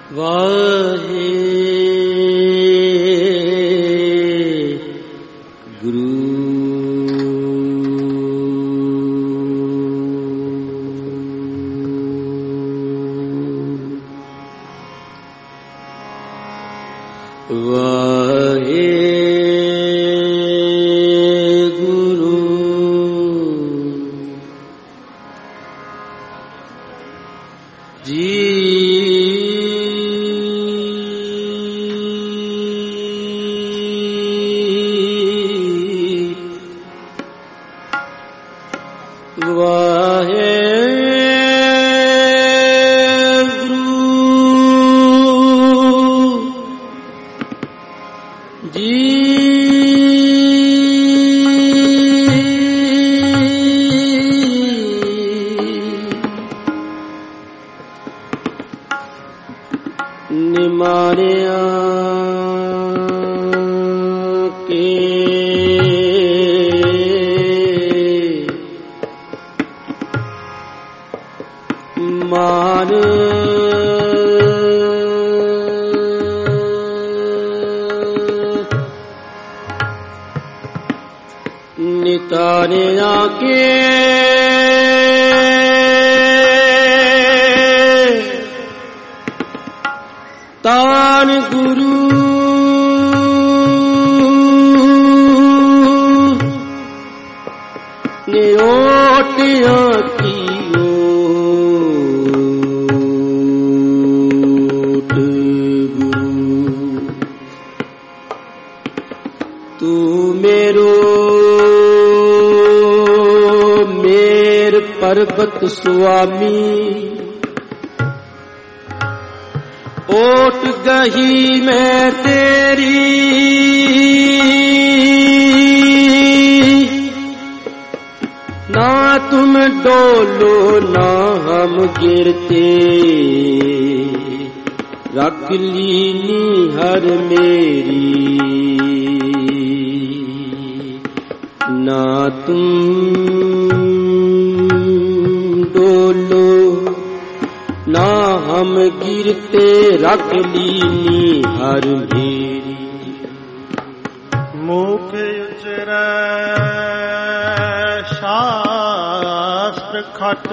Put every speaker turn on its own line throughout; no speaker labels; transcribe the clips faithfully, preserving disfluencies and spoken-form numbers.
ਵਾਹਿ ਸੁਆਮੀ ਓਟ ਗਹੀ ਮੈਂ ਤੇਰੀ ਨਾ ਤੁਮ ਡੋਲੋ ਨਾ ਹਮ ਗਿਰਤੇ ਰੱਖ ਲੀਨੀ ਹਰ ਮੇਰੀ ਨਾ ਤੁਮ ਨਾ ਹਮ ਗਿਰਤੇ ਰੱਖ ਲੀਨੀ ਹਰ ਮੇਰੀ।
ਮੁਖ ਉਚਰੈ ਸ਼ਾਸਤਰ ਖਟ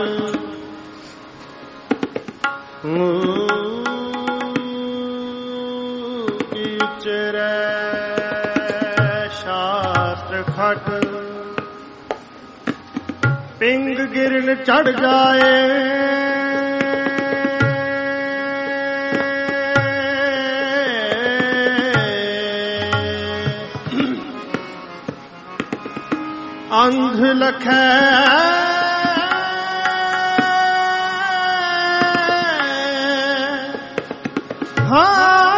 ਮੁਖ ਉਚਰੈ ਸ਼ਾਸਤਰ ਖਟ ਪਿੰਗ ਗਿਰਨ ਚੜ ਜਾਏ ਅੰਧ ਲਖੈ ਹਾਂ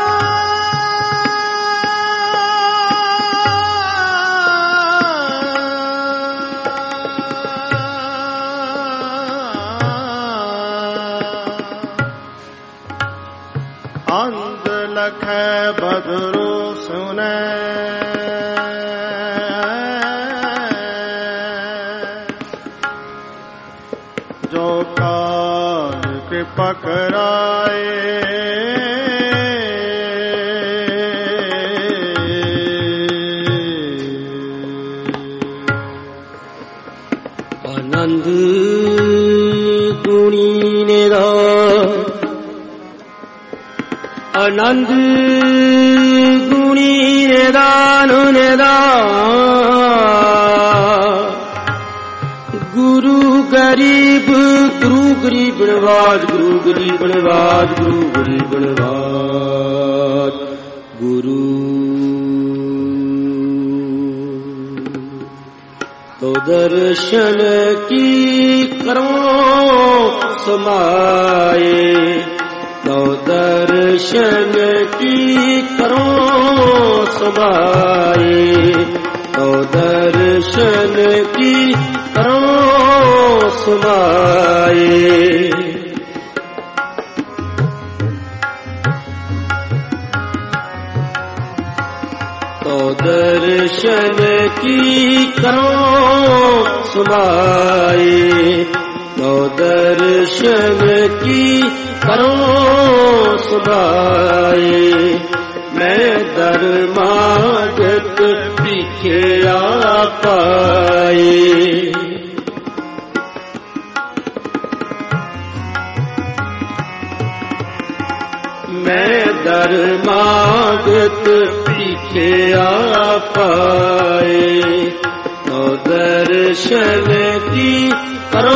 ਅੰਧ ਲਖੈ ਬਦਰੋ ਸੁਨੈ ਪਕਰਾਏ
ਆਨੰਦ ਗੁਣੀ ਨਿਦਾ ਆਨੰਦ ਗੁਣੀ ਨਿਦਾਨ ਨਿਦਾ ਗੁਰੂ ਗਰੀਬ ਗੁਰੂ ਗਰੀਬ ਨਵਾਜ ਗੁਰੂ ਗਰੀਬ ਨਵਾਜ ਗੁਰੂ ਗਰੀਬ ਨਵਾਜ ਗੁਰੂ ਤੋ ਦਰਸ਼ਨ ਕੀ ਕਰੋ ਸਮਾਏ ਤੋ ਦਰਸ਼ਨ ਕੀ ਕਰੋ ਸਮਾਏ ਤੋ ਦਰਸ਼ਨ ਕੀ ਕਰੋ ਸਮਾਏ ਤੋ ਦਰਸ਼ਨ ਕੀ ਕਰੋ ਸਮਾਏ ਤੋ ਦਰਸ਼ਨ ਕੀ ਕਰੋ समाए। मैं धर्मागत पीछे आ पाए। मैं धर्मागत पीछे आ पाए। तो दर्शन की करो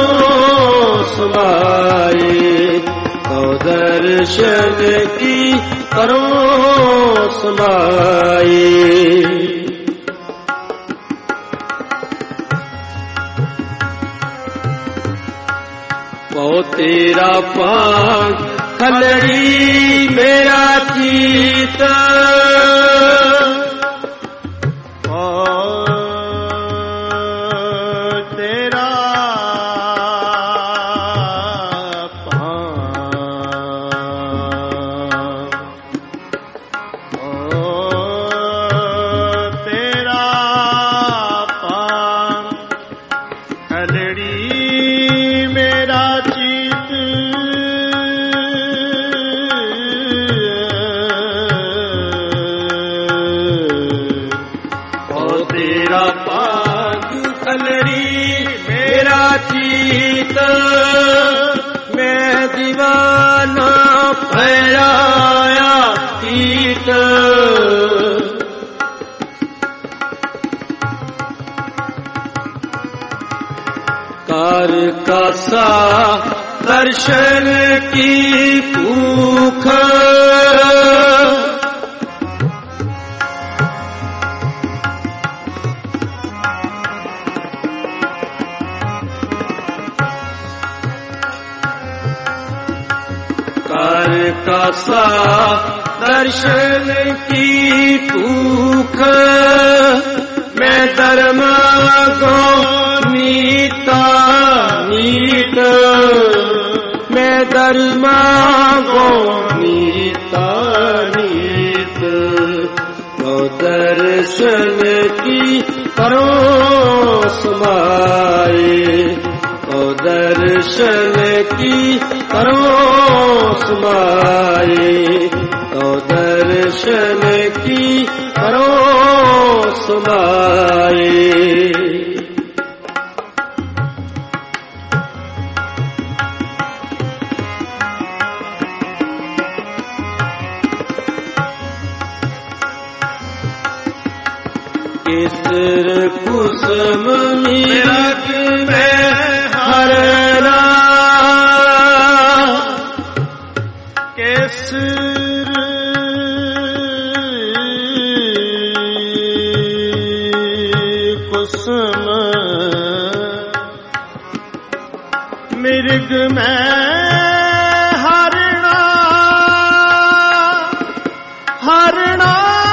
समाए। तो दर्शन की करो समाए। वो तेरा पाग खलड़ी मेरा चित। मैं दीवाना फैलाया तीत। कार का सा दर्शन की भूख। कार का सा दर्शन की भूख। मैं धर्म गो नीता नीत। मैं धर्म गो नीता नीत। तो दर्शन की करो समाए। तो दर्शन की करो समाए। तो दर्शन की करो समाए। केसर कुसुम नीरग में हरना। केसर कुसुम मृग में हरना। हरना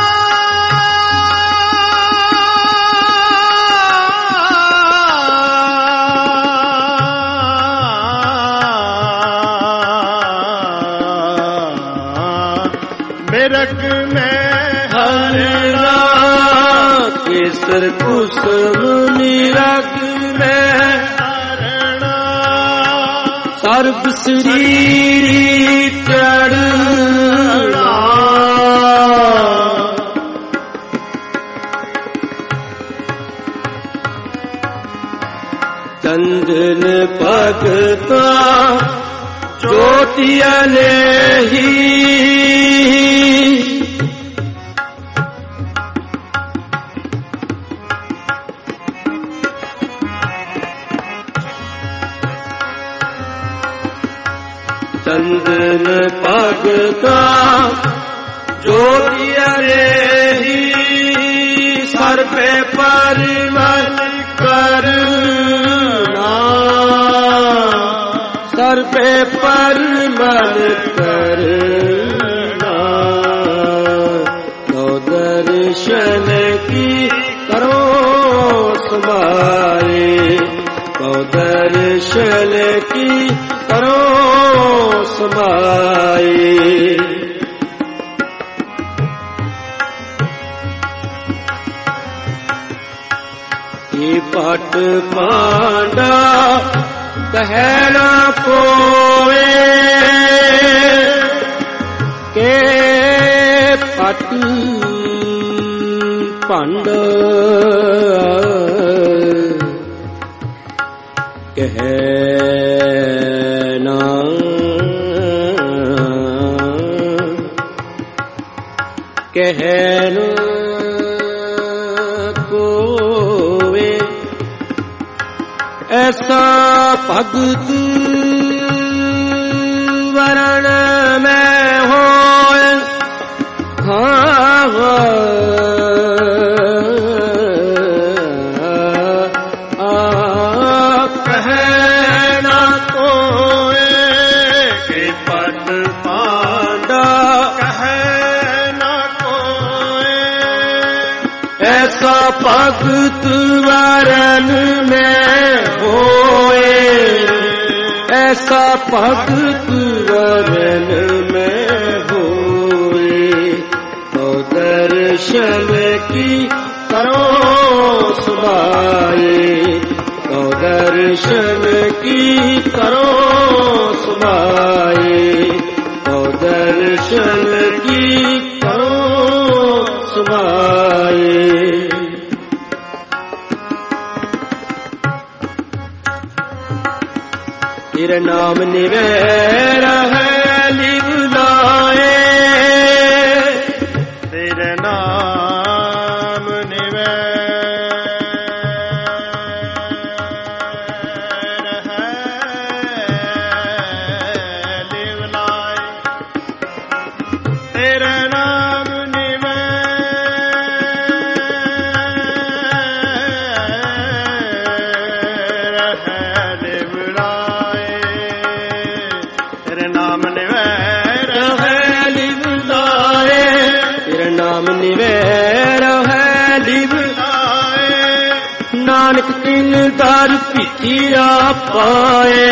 मृग में हरना। केसर कुसुम नीरग में हरना। सर्व शरीरी चढ़ना। चंदन भगता ज्योतिया ने ही। चंदन भगता ज्योतिया ने ही। सर पे परिमल करना। सर पे परिमल करना। तो दर्शन की करो समाए। तो दर्शन की करो समाए। ये पट पांडा कहना कोए। के पट भंड कह ना कह न कोवे ऐसा भगत वरण में होए हाँ
कहना कोए के पट पांडा कहना कोए
ऐसा भगत वरण में होए ऐसा भगत वरण में होए तो दर्शन की करो सुभाए तो दर्शन की करो सुभाए तो दर्शन की करो सुभाए तेरे नाम निवेर है लिवलाए
तेरे नाम निवेर है लिवलाए तेरे नाम
निवेर है लिवलाए नानक तिन दर पिठिया पाए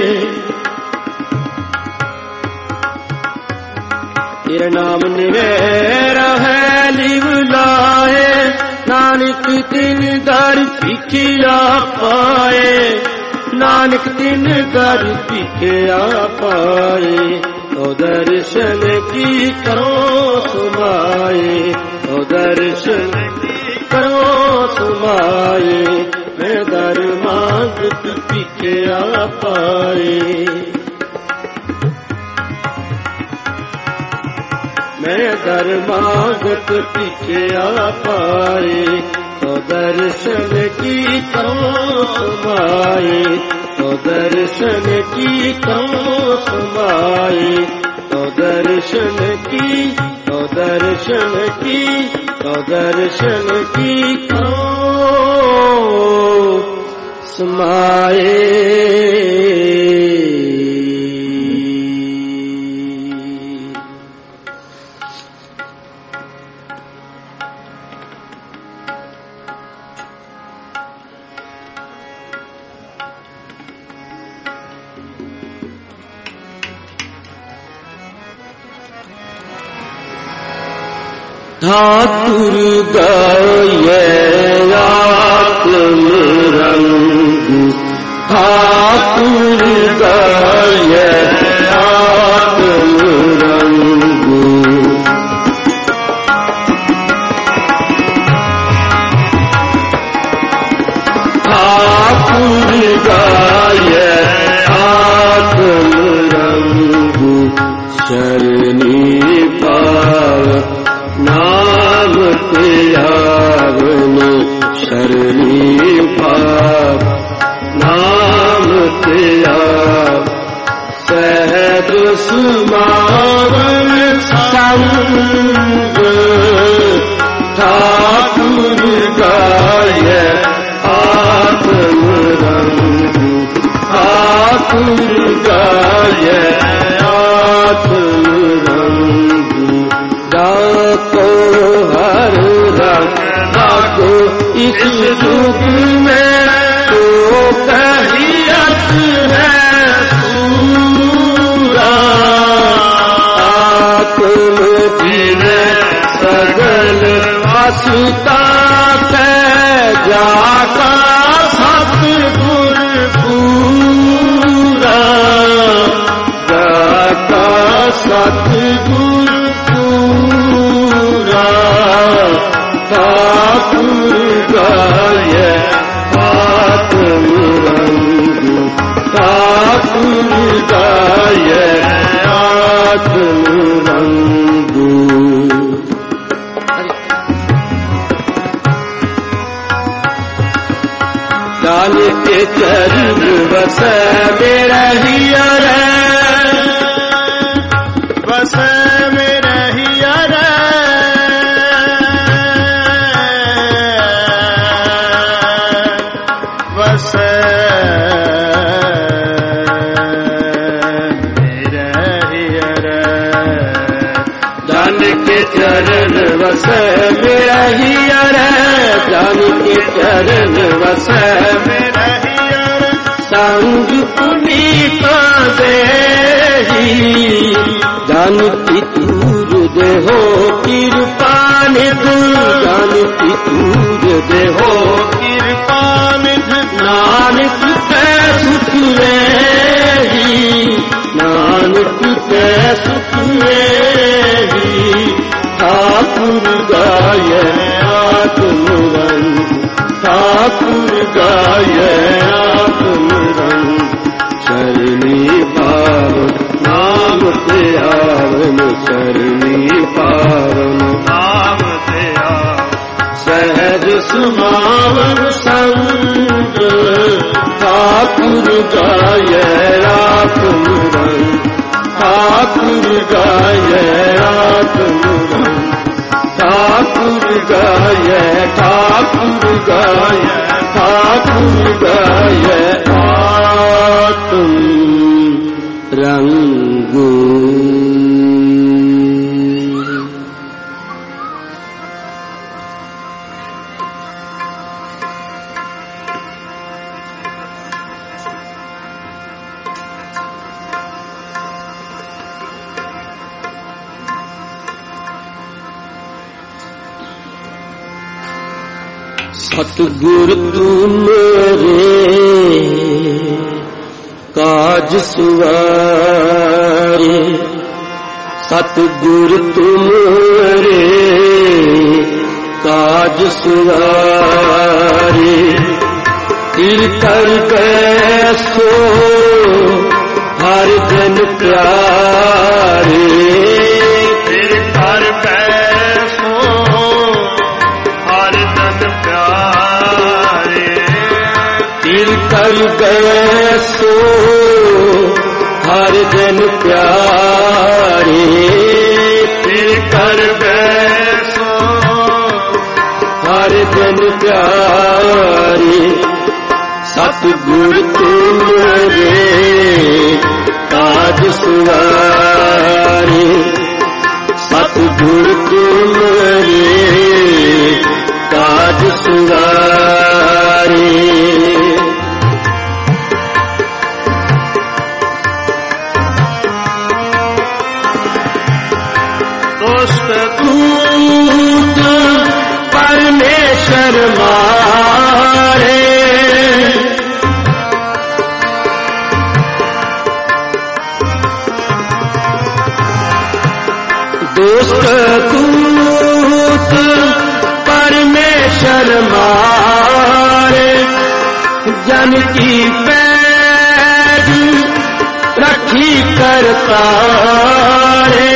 तेरा नाम निवेर है लिवलाए नानक तिन दर पिठिया पाए नानक तिन दर पिठिया पाए तो दर्शन की करो सुमाए तो दर्शन की करो सुमाए मैं दर मांगत पिठिया पाए मैं दर मांगत पिठिया पाए तो दर्शन की करो सुमाए तो दर्शन की करो सुमाए तो दर्शन की तो दर्शन की तो दर्शन की करो सुमाए ठाकुर गाये आत्म रंग ठाकुर गाये आत्म रंग ठाकुर गाये आत्म रंग शरणी पाव नाम त्यागन शरणी भाव नाम त्याग सहज सुमावन संग ठाकुर गाये आत्म रंग ठाकुर गाये आत्म रंग डाको हर रंग डाको इस युग में तो कहियत है सूरा आत्म दिन सगल वासुता है जाका सतगुर पूरा जाका सतगुर ठाकुर गाये आत्म रंग, ठाकुर गाये आत्म रंग। जान के चरण बसे मेरा हिया रे,
बसे मेरा हिया रे, बसे मेरा हिया रे।
जान के चरण बसे मेरा हिया रे, जान के चरण बसे
मेरा हिया रे।
संग पुनीता देही जानती तूर देहो कृपा निधि, जानती तूर देहो
कृपा निधि।
नानक के सुख लेही, नानक के सुख लेही ठाकुर गाये आत्म रंग, ठाकुर गाये आत्म रंग। शरणी पावन नाम ते आवन, शरणी पावन
नाम ते आवन।
सहज सुमावन संग, ठाकुर गाये आत्म रंग, ठाकुर गाये आत्म रंग, ठाकुर गाये, ठाकुर गाये, ठाकुर गाये आत्म रंग। सतगुर तुम रे काज सुवारे, सतगुर तुम रे काज सुवारे। तीर्थर कैसो हर जन प्यारे,
तीर्थर कैसो हर जन प्यारे।
तीर्थर कैसो हर जन प्यारे,
तीर्थर कैसो
हर जन प्यारे। सतगुर तुम रे काज सुवारे, सतगुर तुम रे काज सुवारे।
दुष्ट
दूत परमेश्वर मारे, दुष्ट दूत परमेश्वर मारे। जन की पैज रखी करतारे,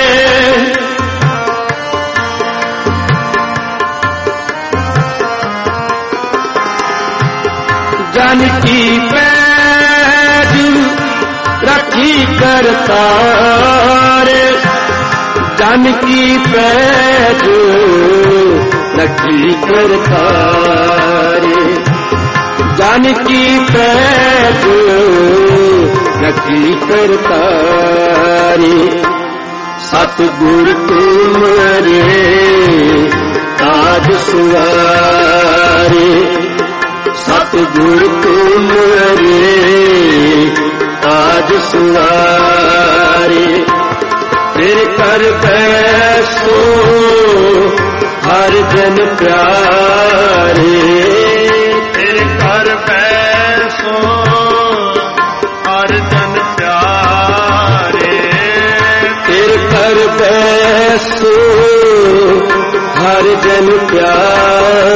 जन की पैज रखी करतारे, जन की पैज रखी करतारे, जन की पैज रखी करतारे। सतगुर तुम रे काज सुवारे, सतगुर तुम रे काज सुवारे। फिर कर बैसो हर जन प्यारे,
फिर कर बैसो हर जन प्यारे।
फिर कर बैसो हर जन प्यारे।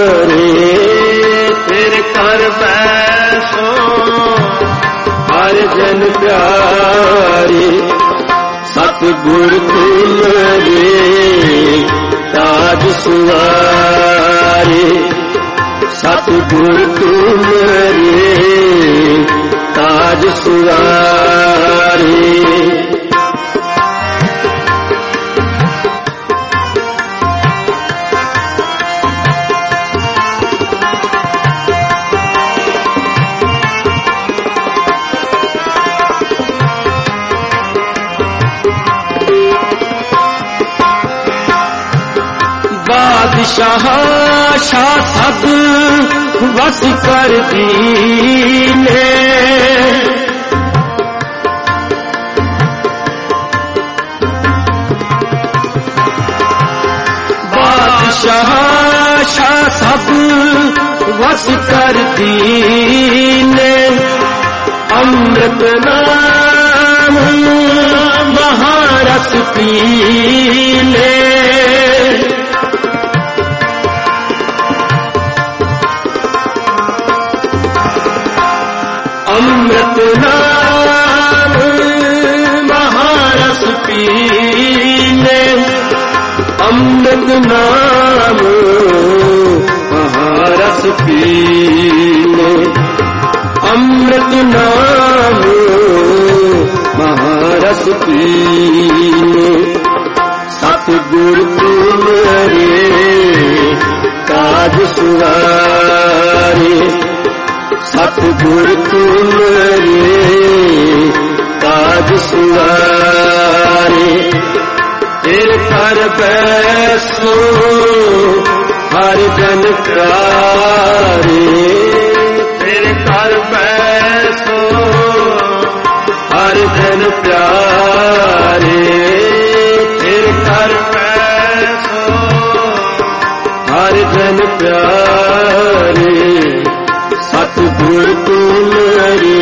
ਸਤਿਗੁਰ ਤੁਮਰੇ ਤਾਜ ਸੁਆਰੇ, ਸਤਿਗੁਰ ਤੁਮਰੇ ਤਾਜ ਸੁਆਰੇ। ਬਾਦਸ਼ਾਹ ਸ਼ਾਹ ਸਭ ਵਸ ਕਰ ਦੀਨੇ, ਬਾਦਸ਼ਾਹ ਸ਼ਾਹ ਸਭ ਵਸ ਕਰ ਦੀਨੇ। ਅੰਮ੍ਰਿਤ ਨਾਮ ਮਹਾਰਸ ਪੀਲੇ, ਅੰਮ੍ਰਿਤ ਨਾਮ ਮਹਾਰਸ ਪੀਲੇ, ਅੰਮ੍ਰਿਤ ਨਾਮ ਮਹਾਰਸ ਪੀਲੇ, ਅੰਮ੍ਰਿਤ ਨਾਮ ਮਹਾਰਸ ਪੀਲੇ। ਸਤਿਗੁਰ ਤੁਮਰੇ ਤਾਜ ਸੁਆਰੇ, ਸਤਿਗੁਰ ਤੁਮਰੇ ਤਾਜ ਸੁਆਰੇ। ਤੇਰੇ ਘਰ ਬੈਸੋ ਹਰ ਜਨ ਪਿਆਰੇ, ਤੇਰੇ ਘਰ ਬੈਸੋ ਹਰ ਜਨ ਪਿਆਰੇ, ਤੇਰੇ ਘਰ ਬੈਸੋ ਹਰ ਜਨ ਪਿਆਰੇ। ਸਤਿਗੁਰ ਤੁਮਰੇ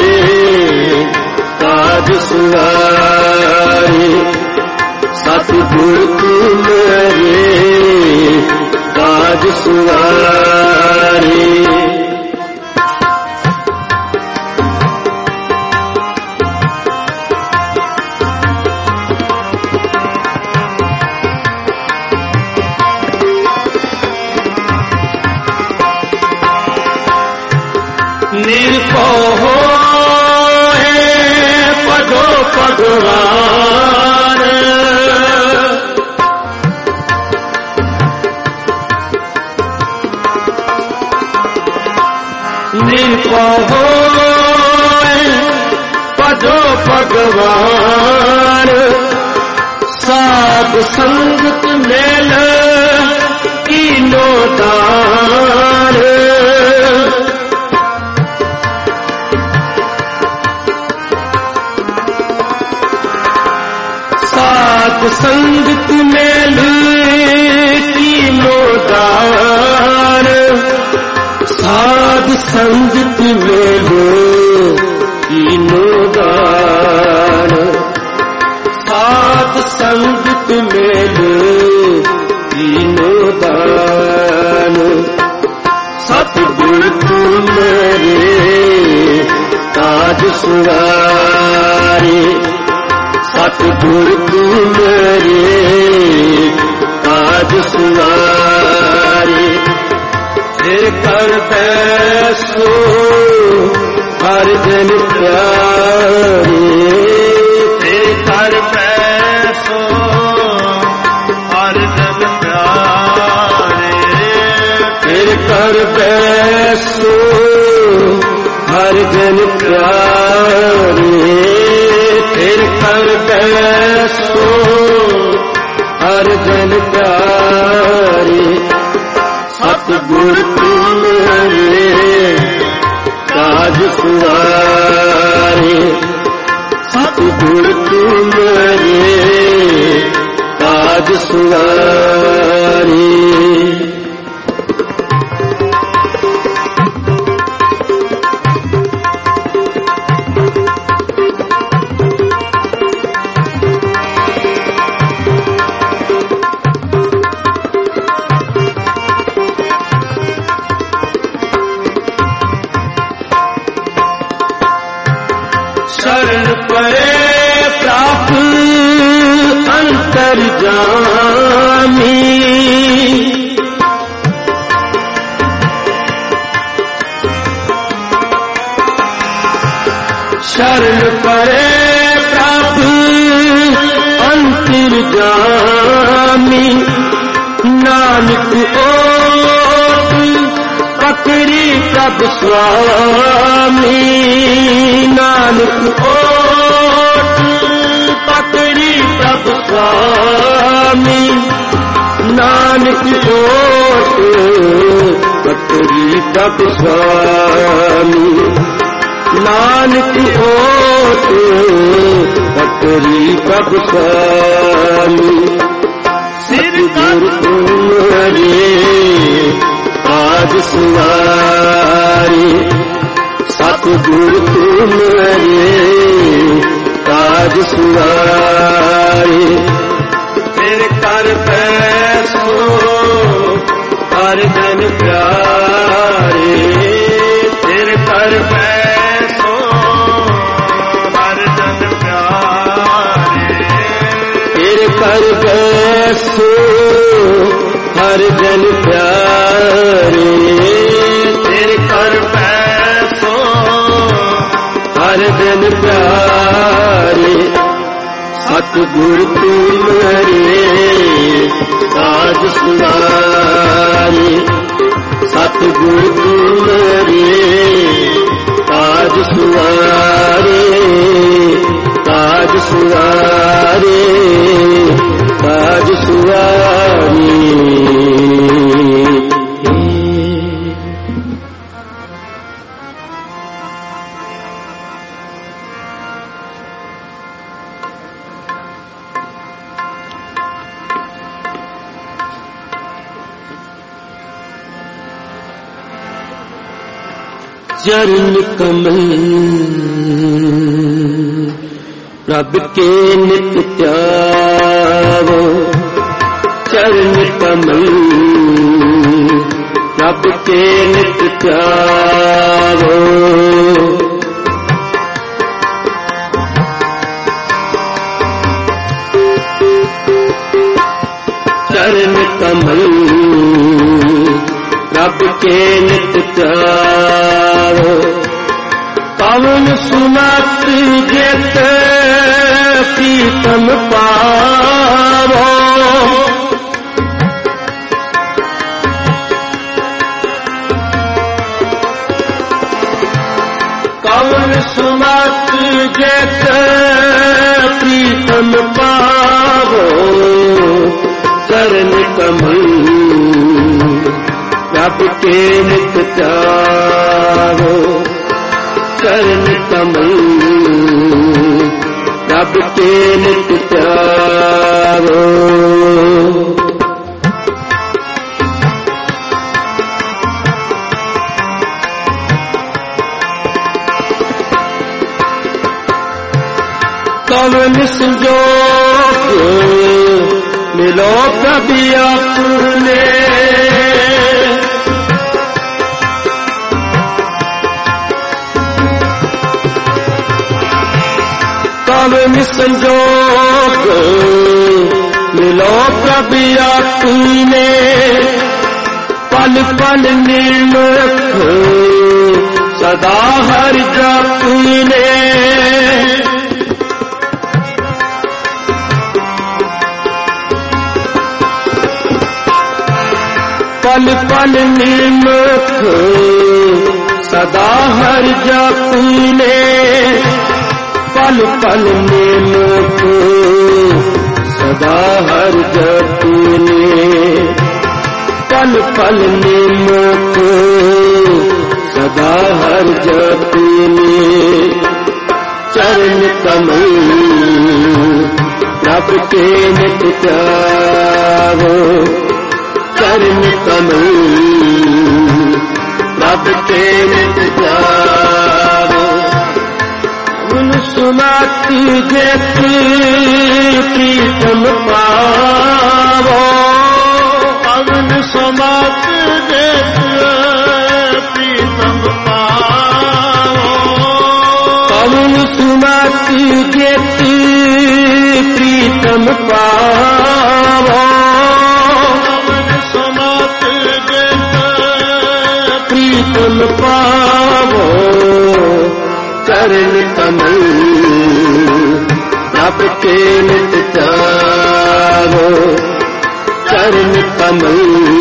ਤਾਜ ਸੁਆਰੇ, ਸਤਿਗੁਰ ਤੁਮਰੇ ਤਾਜ ਸੁਆਰੇ। ਨਿਰਭਉ ਹੋਏ ਪਦੋ ਭਗਵਾਨ, ਨਿਰਭਉ ਹੋਏ ਪਦੋ ਭਗਵਾਨ। ਸਾਧ ਸੰਗਤ ਮੇਲ ਕੀਨੋ ਦਾਨ, ਸਾਧ ਸੰਗਤ ਮੇਲ ਕੀਨੋ ਦਾਨ, ਸਾਧ ਸੰਗਤ ਮੇਲ ਕੀਨੋ ਦਾਨ, ਸਾਧ ਸੰਗਤ ਮੇਲ ਕੀਨੋ ਦਾਨ। ਸਤਿਗੁਰ ਤੁਮਰੇ ਤਾਜ ਸੁਆਰੇ, ਸਤਿਗੁਰ ਤੁਮਰੇ ਤਾਜ ਸੁਆਰੇ। ਤੇਰੇ ਘਰ ਬੈਸੋ ਹਰ ਜਨ ਪਿਆਰੇ, ਤੇਰੇ ਘਰ ਬੈਸੋ ਹਰ ਜਨ ਪਿਆਰੇ, ਤੇਰੇ ਘਰ ਬੈਸੋ ਹਰ ਜਨ ਪਿਆਰੇ, ਤੇਰੇ ਘਰ ਬੈਸੋ ਹਰ ਜਨ ਪਿਆਰੇ। ਸਤਿਗੁਰ ਤੁਮਰੇ ਤਾਜ ਸੁਆਰੇ, ਸਤਿਗੁਰ ਤੁਮਰੇ ਤਾਜ ਸੁਆਰੇ। शरण परे प्राप्त अंतर जामी शरण परे प्रभु अंतर जामी नानक ओट पकड़ी प्रभु स्वामी नानक ओट पकड़ी प्रभु स्वामी नानक ओट पकड़ी प्रभु स्वामी नानक ओट पकड़ी प्रभु स्वामी सतगुरु तुम्हारे आज सवारी सतगुरु तुम्हारे आज सवारी तेरे कर पैसो हर जन प्यारे तेरे कर पैसो हर जन प्यारे तेरे कर पैसो हर जन प्यारे तेरे कर पैसो हर जन प्यारे सतगुरु तुम्हारे आज सवारी सतगुरु तुम्हारे आज सवारी आज सवारी आज सवारी चरण कमल प्रभ के नित त्यागो चरण कमल प्रभ के नित त्यागो चरण कमल प्रभ के नित त्यागो पवन सुमत जित प्रीतम पावो पवन सुमत जित प्रीतम पावो चरण कमल प्रभ के नित त्यागो चरण कमल प्रभ के नित त्यागो कवन संजोग मिलो कभी अपने कवन संजोग मिलो कभी अपने पल पल निर्मख सदा हर जपने पल पल निर्मख सदा हर जपने पल पल निर्मख सदा हर जपने पल पल निर्मख सदा हर जपने चरण कमल प्रभ के नित त्यागो चरण कमल प्रभ के नित त्यागो उन सुमत जित प्रीतम पावो पवन सुमत जित प्रीतम पावो पवन सुमत जित प्रीतम पावो
समात जित
प्रीतम पावो चरण कमल रब के नित चावो चरण कमल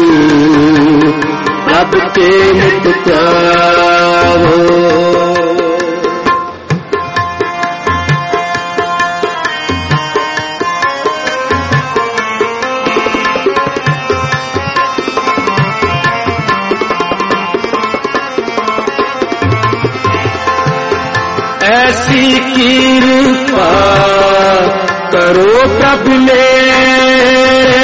रब के नित चावो ऐसी कृपा करो प्रभु मेरे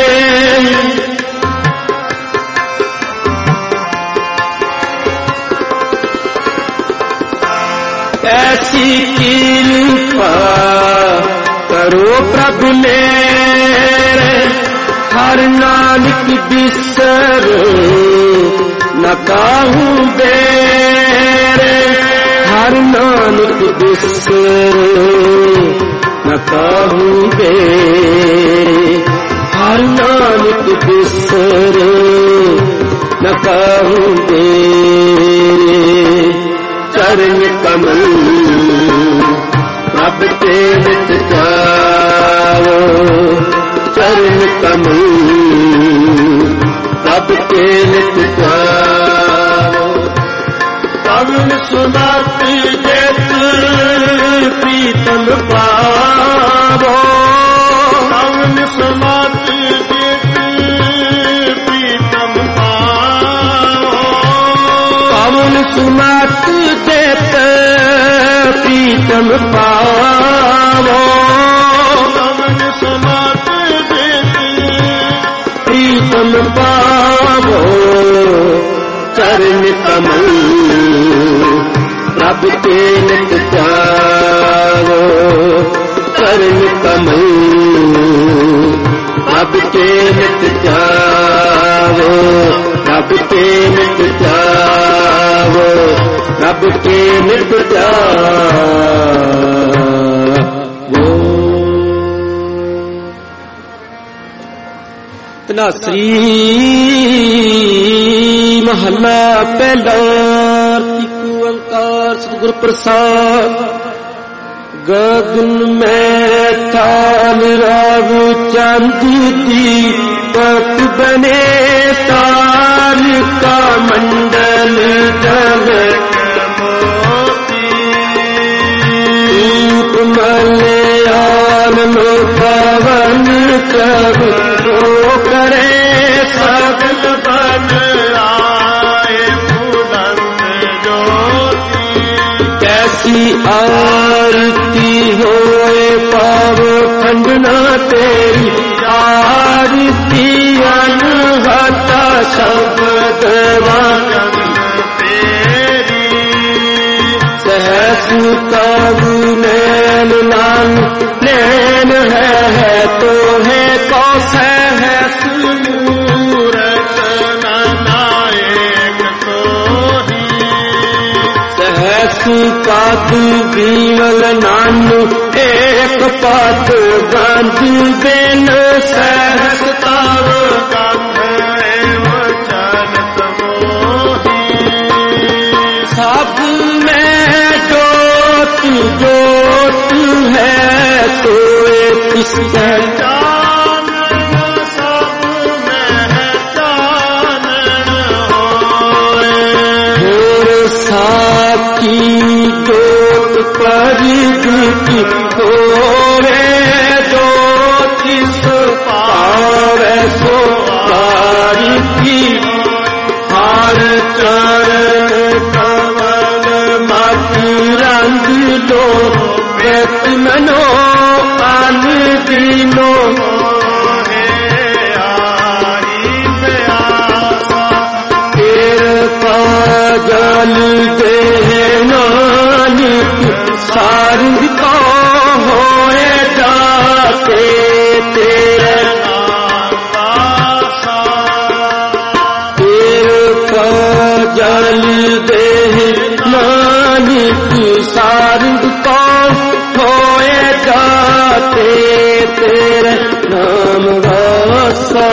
ऐसी कृपा करो प्रभु मेरे हर नानक बिसरो न काहूँ बेरे हर नानक बिसरो न काहूँ बेरे हर नानक बिसरो न काहूँ बेरे चरण कमल रब के नित चावो चरण कमल रब के नित चावो
पवन सुमत जित
प्रीतम पावो
पवन सुमत जित प्रीतम पावो
पवन सुमत जित प्रीतम पावो
पवन सुमत जित
प्रीतम पावो चरण कमल रब के नित चावो चरण कमल रब के नित चावो रब के नित चावो रब के नित चावो। तनासरी महला पहला ओंकार सतगुर प्रसाद गगन में ताल राग चंद दीपक बने तार का मंडल जगत रूप मलयाल लो पवन कब तो करे सगल बन आरती होए पाव खंडना तेरी आरती अनहता शब्द वाचन तेरी सहस काबू नैन नान नैन है, है तो है कौस है
सूरत नायक तो ही
सहस पात बीवल नानु एक पात गांध बेन सहस
ताव गंध वचन तमोही
सब में जोत जोत है सोए किसके
चानन सब में चानन होए
और साकी जोत परिगति होवे जोति पावे सो पारी हार चरण कमल माती रंग लो व्यक्त मनो आन दीनो जल दे नानक सारंग को होए जाते तेरे तेरे जल दे नानक सारंग को होए जाते तेरे नाम वासा।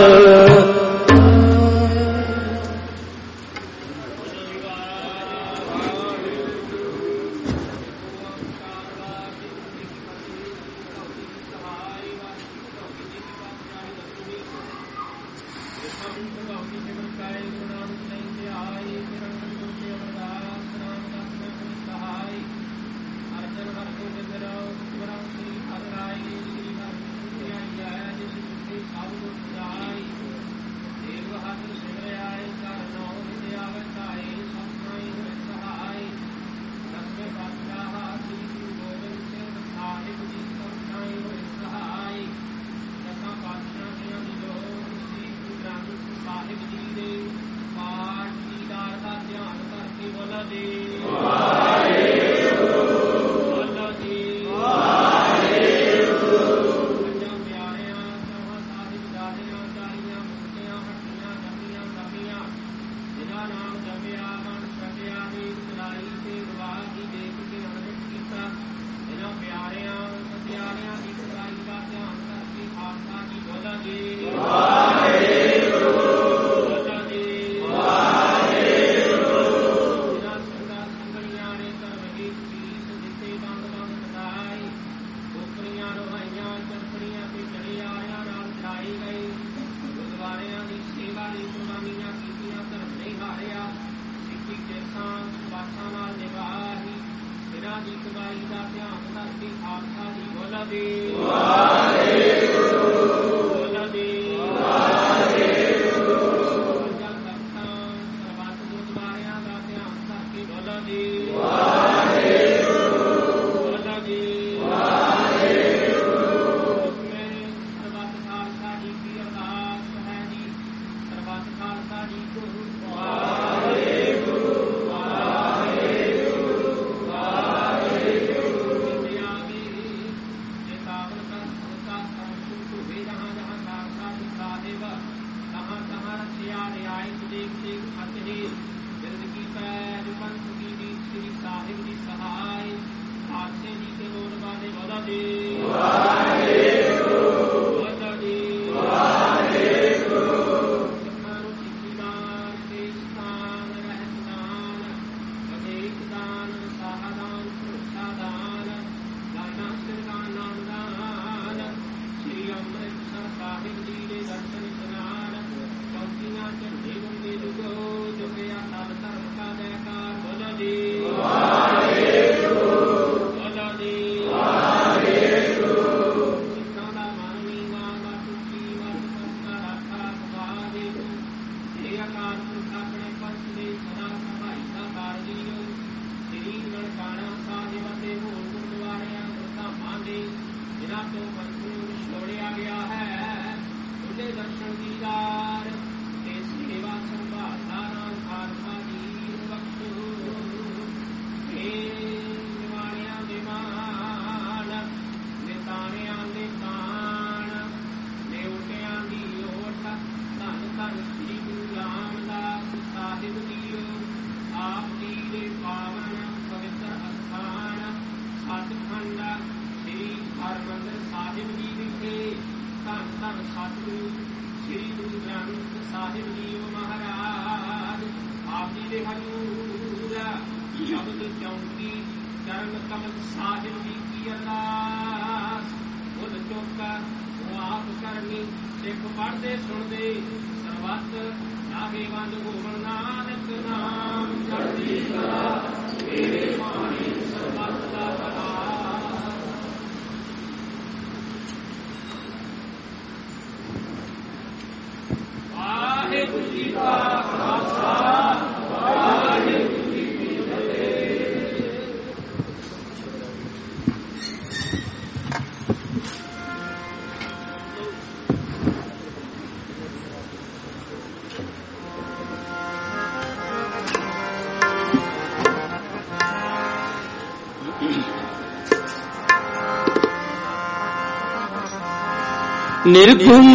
निर्गुण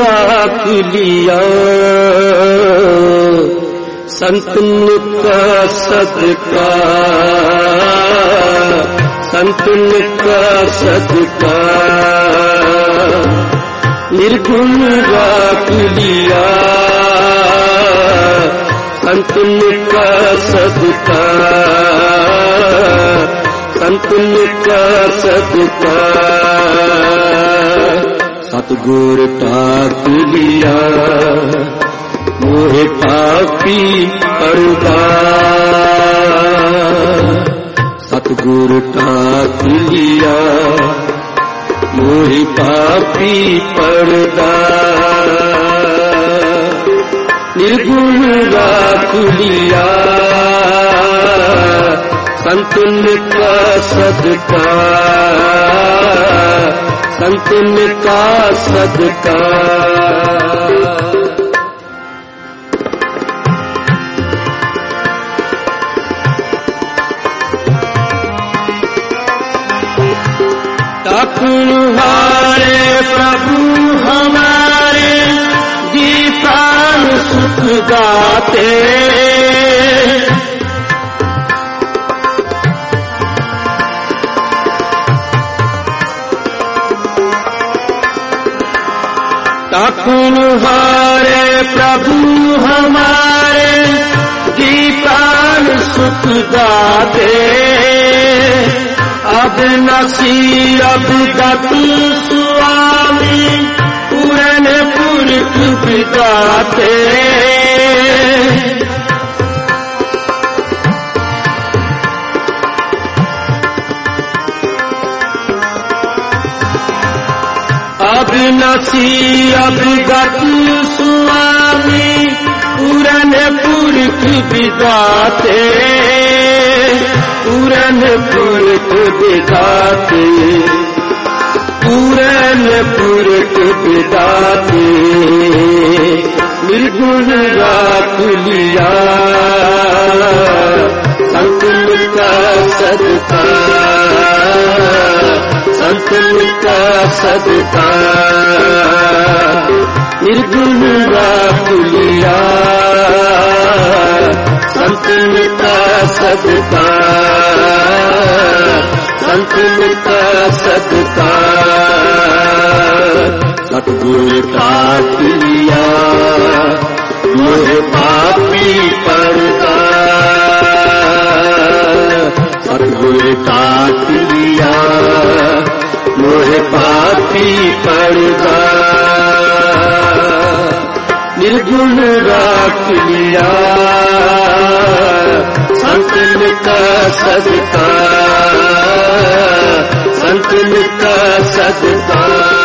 राख लिया संतन का सदका, संतन का सदका निर्गुण राख लिया संतन का सदका, संतन का सदका। सतगुर टाक लिया मोहे पापी पड़दा, सतगुर टाक लिया मोहे पापी पड़दा। निर्गुण राख लिया संतन का सदका, संतन का सदका। तुम्हारे प्रभु हमारे जी प्राण सुख गाते, तुम्हारे प्रभु हमारे जी प्राण सुख गाते। अब नसी अब गत स्वामी पूरन पुरख बिदाते। अब नसी अब गत स्वामी पूरन पुरख बिदाते, पूरन पुरख बिदाते, पूरन पुरख बिदाते। निर्गुण राख लिया संतन का सदका, संतन का सदका। निर्गुण राख लिया संतन का सदका, संतन का सदका। सतगुर टाक लिया मोहे पापी पड़दा, सतगुर टाक लिया मोहे पापी पड़दा। निर्गुण राख लिया संतन का सदका, संतन का सदका।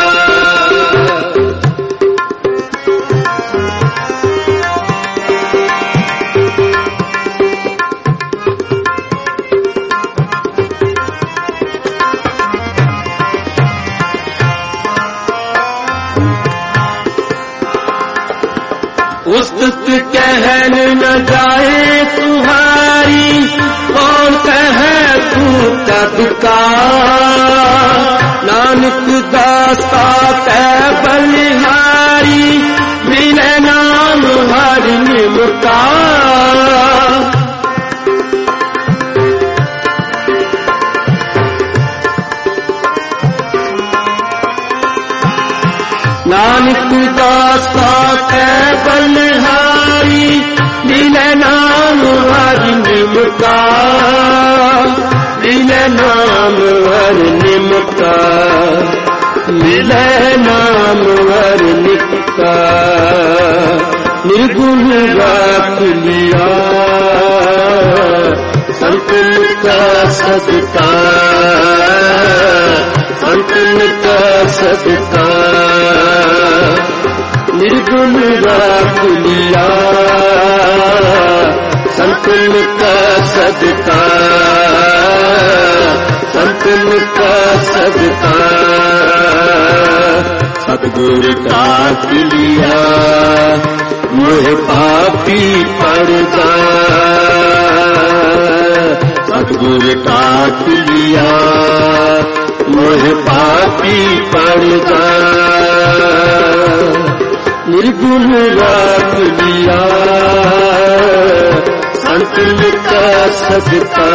उस्तत कहन न जाए तुम्हारी, कौन कहे तू कब का। नानक दास्ता कह बलिहारी, मिले नाम हर निमका। नानक दास्ता कह बलिहारी, मिले नाम हर निमका, मिले नाम हर निमका, मिले नाम हर निमका। निर्गुण राख लिया संतन का सदका, संतन का सदका। निर्गुण राख लिया संतन का सदका, संतन का सदका। सतगुर टाक लिया मोहे पापी पड़दा, सतगुर टाक लिया मोहे पापी पड़दा। निर्गुण राख लिया संतन का सदका,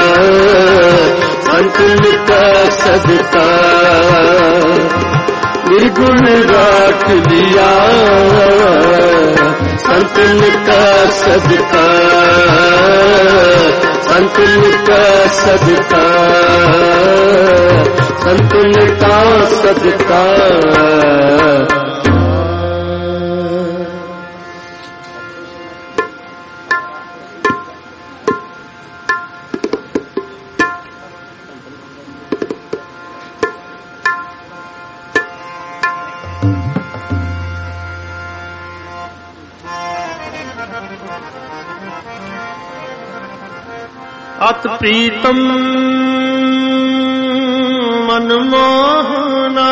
संतन का सदका। निर्गुण राख लिया संतन का सदका, संतन का सदका, संतन का सदका।
अत प्रीतम मनमोहना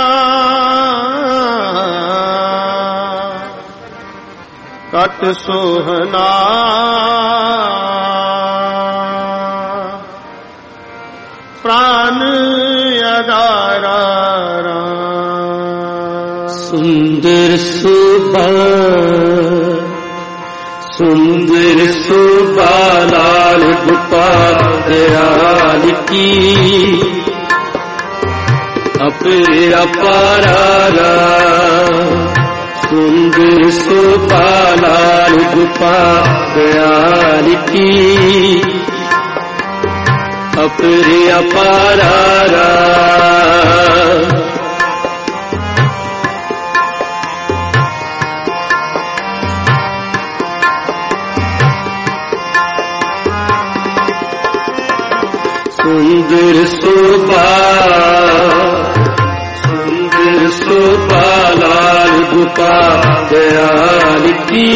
कट सोहना प्राण अगारा
सुंदर सुबह, सुंदर सुबह लाल गोपाल दयाल की अपने अपारा। सुंदर सुबह लाल गोपाल दयाल की अपने अपारा। सुंदर शोभा, सुंदर शोभा लाल गोपाल दयाल की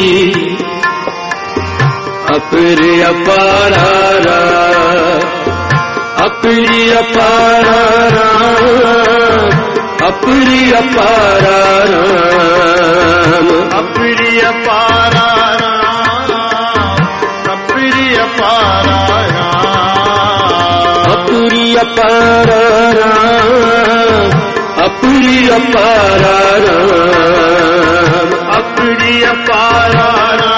अपने अपारा, अपनी अपारा, अपनी अपारा,
अपनी अपारा, अपनी अपारा,
अपनी अपारा, अपनी अपारा,
अपनी अपारा,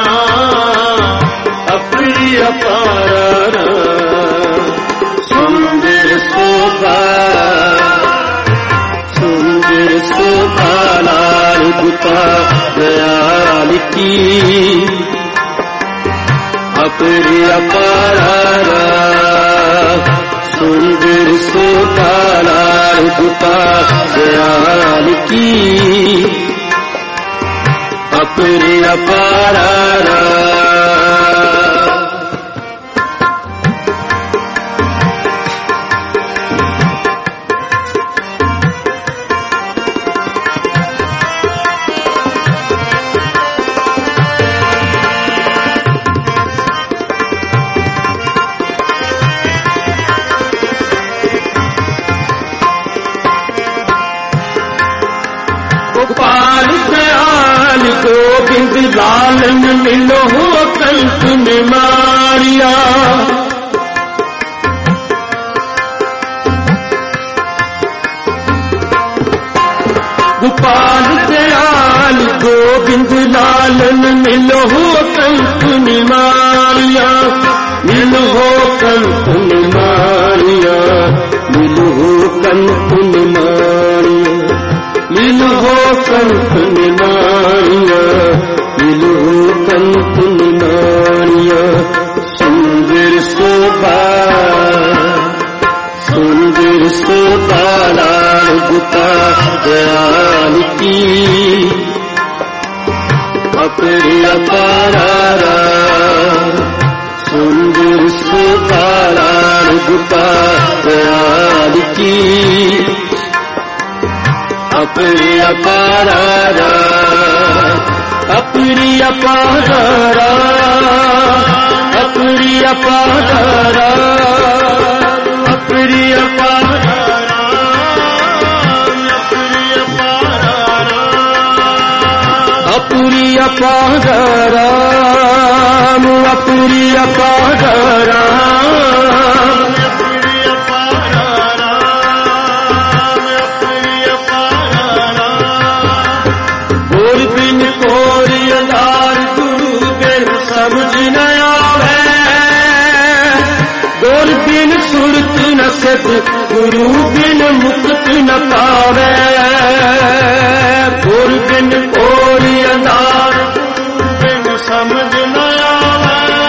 अपनी अपारा। सुंदर शोभा, सुंदर शोभा लाल गोपाल दयाल की अपनी अपारा। सुंदर शोभा लाल गोपाल दयाल की अपनी अपारा। गोपाल दयाल गोविंद लालन मिलो कंठ में मारिया। गोपाल दयाल गोविंद लालन मिलो कंठ में मारिया। मिलो कंठ में मारिया, मिलो कंठ में मारिया, मिलो कंठ में मारिया, मिलो कंठ में मारिया। सुंदर शोभा, सुंदर शोभा लाल गोपाल दयाल की अपनी अपारा। सुंदर शोभा लाल गोपाल दयाल की अपनी अपारा, अपनी अपारा, अपनी अपारा, अपनी अपारा, अपनी अपारा, अपनी अपारा। समझ न आवे गोर बिन सुरत न सिद्ध गुरु बिन मुक्त न पावे गुर बिन कोरी अंधार
बिन समझ न आवे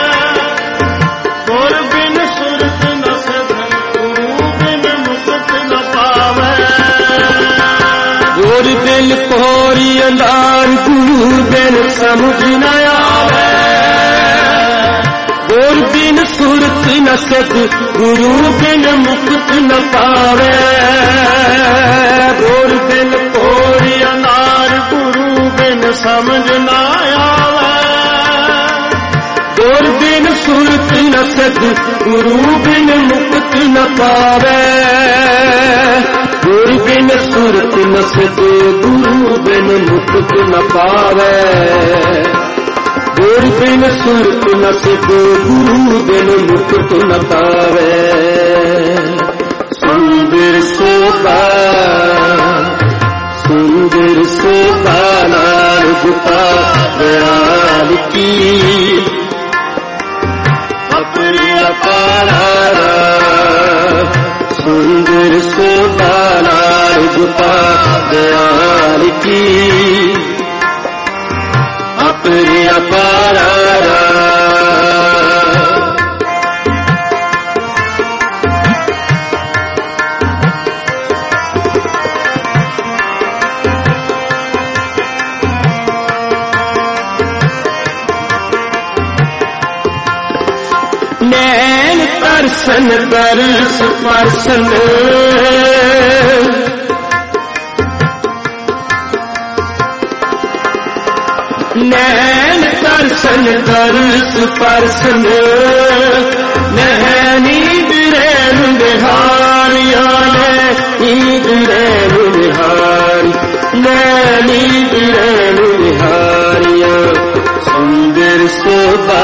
गुर बिन सुरत न सिद्ध गुरु बिन मुक्त न पावे
गुर बिन कोरी अंधार गुरु बिन समझ न आवे गुर बिन सुरत न सिद्ध गुरु बिन मुक्त न पावे गुर बिन
कोरी अनार गुरु बिन समझ न आवे
गुर बिन सुरत न सिद्ध गुरु बिन मुक्त न पावे गुर बिन सुरत न सिद्ध गुरु बिन मुक्त न पावे गुर बिन सुरत न सिद्ध गुरु बिन मुक्त न पावे सुंदर सोबा सुंदर सोबा नाल गुपा दयाल की अपनी अपारा सुंदर सोबा नाल गुपा दयाल की अपनी अपारा नैन तरसन दर्श परसन नैन दर्शन दर्श परसन नींद रैन बिहारिया नींद रैन बिहारी नींद रैन बिहारिया सुंदर शोभा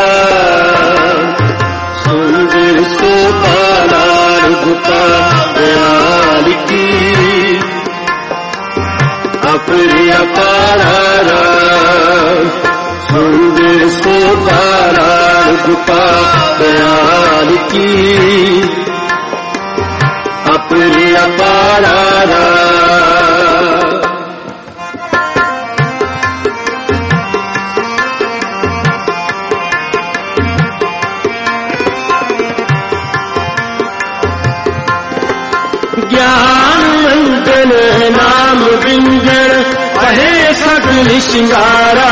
सुंदर शोभा लाल गुपा दयाल की अपनी अपारा सुंदर शोभा लाल गुपा दयाल की अपनी अपारा ज्ञानवंतन नाम विंजन कहे सकल श्रृंगारा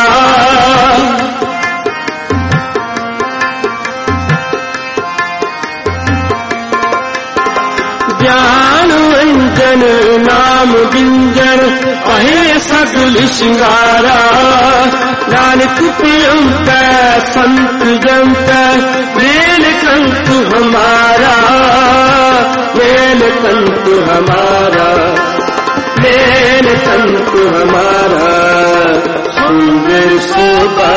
ज्ञानवंतन नाम विंजन कहे सकल श्रृंगारा नानक प्रियंत संत जंत वेल कंत हमारा वेल कंत हमारा वेल कंत हमारा सुंदर शोभा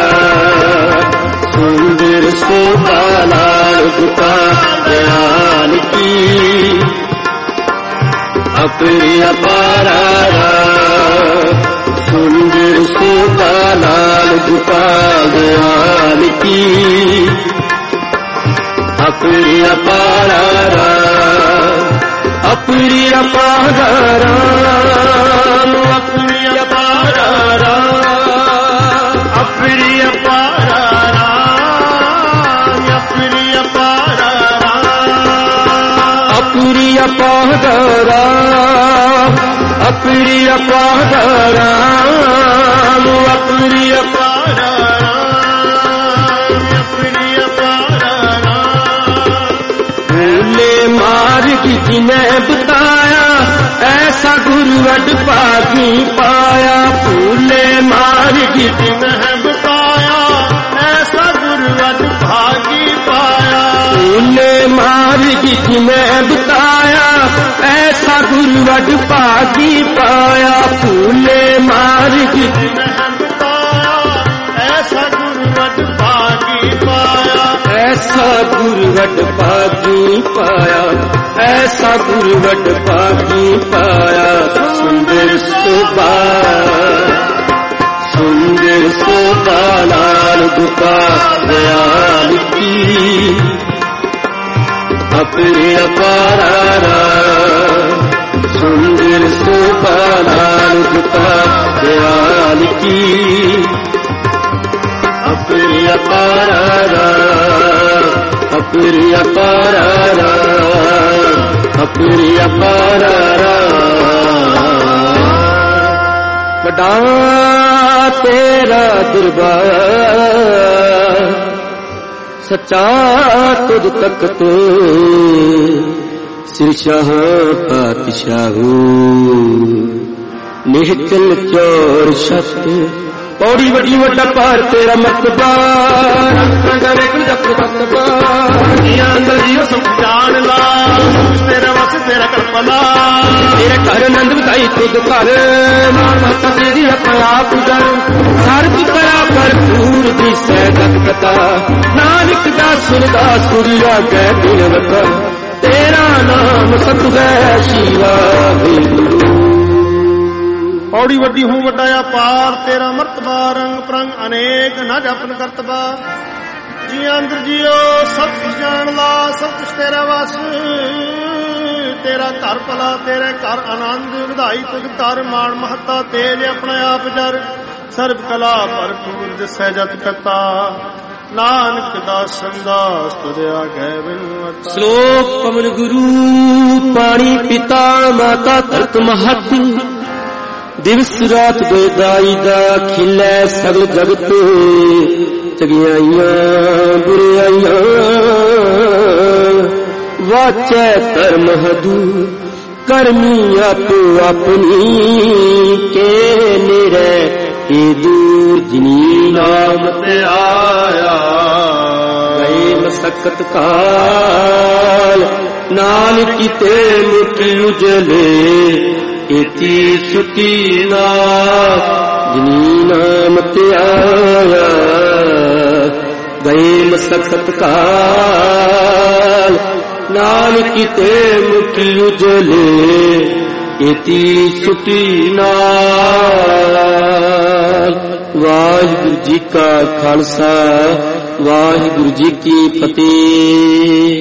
सुंदर शोभा लाल गुपा दयाल की अपनी अपारा सुंदर शोभा लाल गुपा दयाल की अपनी अपारा अपनी अपारा
अपनी अपारा अपनी अपारा अपनी अपारा
अपनी अपारा अपनी अपारा अपनी अपारा
अपनी अपारा
भूले मार्ग जिन्हें बताया ऐसा गुरुवट पागी पाया भूले मार्ग
जिन्हें बताया ऐसा गुरुवट भागी पाया
भूले मार्ग जिन्हें बताया ऐसा गुरुवट पागी पाया भूले मार्ग
जिन्हें बताया ऐसा गुरुवट भागी पाया
ऐसा गुरुवट पागी पाया ऐसा गुरुवट पागी पाया सुंदर शोभा सुंदर शोभा लाल गुपा दयाल की अपरे अपारा सुंदर शोभा नानकता दयाल की अपरे अपारा अपरे अपारा अपरे अपारा बड़ा तेरा दरबार सच्चा तुझ तक तो सिरशाह पातशाहू निहचल चोर छत पौड़ी वड्डी वड्डा पार तेरा मर्तबा अंदर जियो सब जान ला तेरा वस तेरा कल्पना तेरे घर नंद बताई खुद घर माता तेरी अपना पुजन हर करा पर दूर दी सैदत कथा नानक दा सुनदा सूर्या कै दिलवता तेरा नाम सतगै शिवा
पौड़ी वड्डी हूँ वड्डाया पार तेरा मर्तबा रंग प्रंग अनेक न जपन करतबा जी अंदर जियो सब कुछ जान ला सब कुछ तेरा वस तेरा घर भला तेरे घर आनंद ਵਧਾਈ तुझ कर मान महता तेज अपने आप जर सर्व कला भरपूर दिसै जत कता नानक दासन दास तुझे आगे बिनवता
श्लोक पवन गुरु पानी पिता माता धरत महत दिवस रात बेदाई दा खिलै सगल जगत चगियाइयां बुराइयां वाचै धर्म हदू करमी आपो अपनी के निरे के दूर जिनी नाम ते आया गए मसकत काल नानक ते मुक्ति उजले एती सुती ना जिनी नाम ते आया गए मसकत काल नानक ते मुक्ति उजले एती सुती नाल वाहिगुरु जी का खालसा वाहिगुरु जी की फतेह।